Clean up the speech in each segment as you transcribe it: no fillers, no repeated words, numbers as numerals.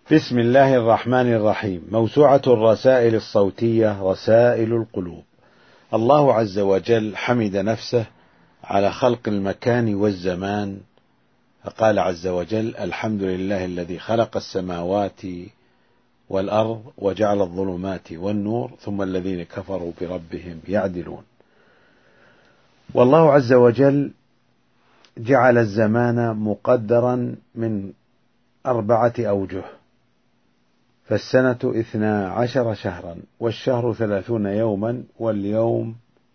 بسم الله الرحمن الرحيم. موسوعة الرسائل الصوتية رسائل القلوب. الله عز وجل حمد نفسه على خلق المكان والزمان، فقال عز وجل: الحمد لله الذي خلق السماوات والأرض وجعل الظلمات والنور ثم الذين كفروا بربهم يعدلون. والله عز وجل جعل الزمان مقدرا من 4 أوجه، فالسنة 12 شهرا، والشهر 30 يوما، واليوم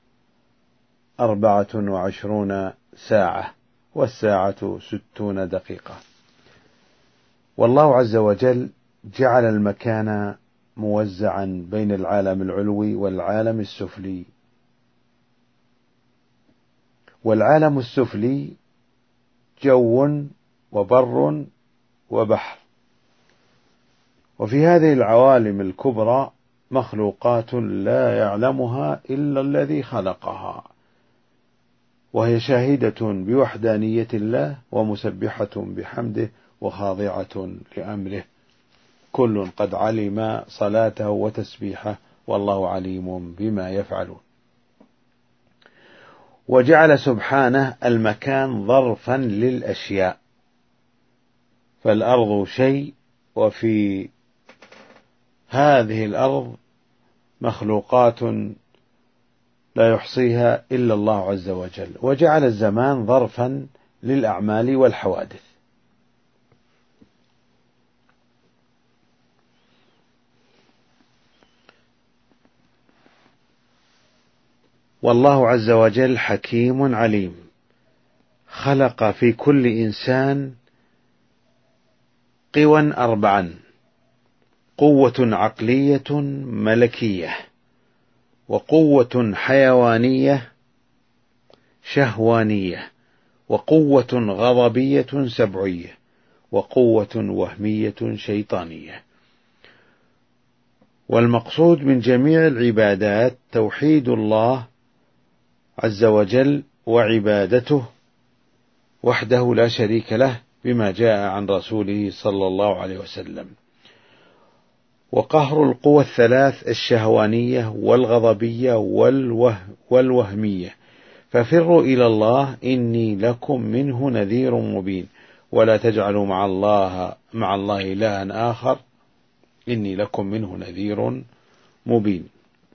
24 ساعة، والساعة 60 دقيقة. والله عز وجل جعل المكان موزعا بين العالم العلوي والعالم السفلي، والعالم السفلي جو وبر وبحر، وفي هذه العوالم الكبرى مخلوقات لا يعلمها إلا الذي خلقها، وهي شاهدة بوحدانية الله ومسبحة بحمده وخاضعة لأمره، كل قد علم صلاته وتسبيحه والله عليم بما يفعلون. وجعل سبحانه المكان ظرفا للأشياء، فالأرض شيء، وفي هذه الأرض مخلوقات لا يحصيها إلا الله عز وجل. وجعل الزمان ظرفا للأعمال والحوادث. والله عز وجل حكيم عليم، خلق في كل إنسان قوى 4: قوة عقلية ملكية، وقوة حيوانية شهوانية، وقوة غضبية سبعية، وقوة وهمية شيطانية. والمقصود من جميع العبادات توحيد الله عز وجل وعبادته وحده لا شريك له، بما جاء عن رسوله صلى الله عليه وسلم. وقهر القوى 3 الشهوانية والغضبية والوهمية. ففروا إلى الله إني لكم منه نذير مبين، ولا تجعلوا مع الله إلها آخر إني لكم منه نذير مبين.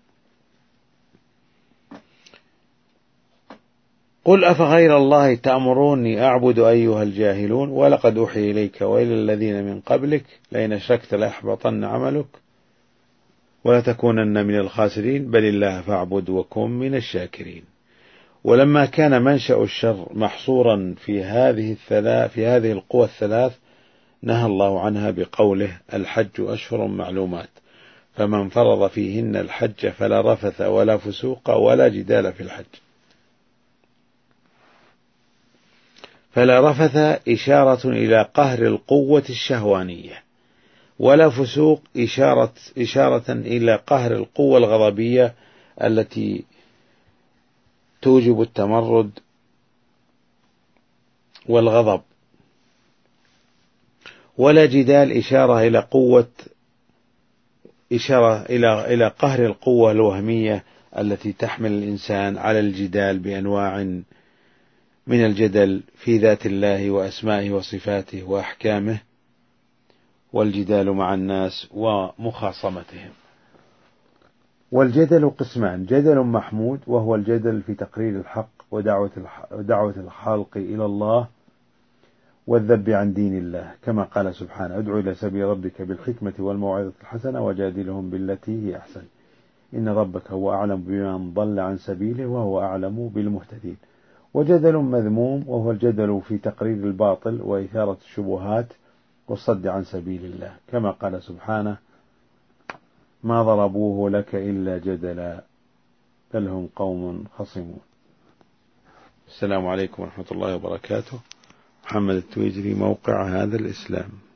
قل أفغير الله تأمروني أعبد أيها الجاهلون، ولقد أوحي إليك وإلى الذين من قبلك لئن أشركت ليحبطن عملك ولتكونن من الخاسرين، بل الله فاعبد وكن من الشاكرين. ولما كان منشأ الشر محصورا في هذه القوى 3 نهى الله عنها بقوله: الحج أشهر معلومات، فمن فرض فيهن الحج فلا رفث ولا فسوق ولا جدال في الحج. فلا رفث إشارة إلى قهر القوة الشهوانية، ولا فسوق إشارة إلى قهر القوة الغضبية التي توجب التمرد والغضب، ولا جدال إشارة إلى قهر القوة الوهمية التي تحمل الإنسان على الجدال بأنواع من الجدل في ذات الله وأسمائه وصفاته وأحكامه، والجدال مع الناس ومخاصمتهم. والجدل قسمان: جدل محمود وهو الجدل في تقرير الحق ودعوة الخلق إلى الله والذب عن دين الله، كما قال سبحانه: ادع إلى سبيل ربك بالحكمة والموعظة الحسنة وجادلهم بالتي هي أحسن إن ربك هو أعلم بمن ضل عن سبيله وهو أعلم بالمهتدين. وجدل مذموم وهو الجدل في تقرير الباطل وإثارة الشبهات والصد عن سبيل الله، كما قال سبحانه: ما ضربوه لك إلا جدلا بل هم قوم خصمون. السلام عليكم ورحمة الله وبركاته. محمد التويجري، موقع هذا الإسلام.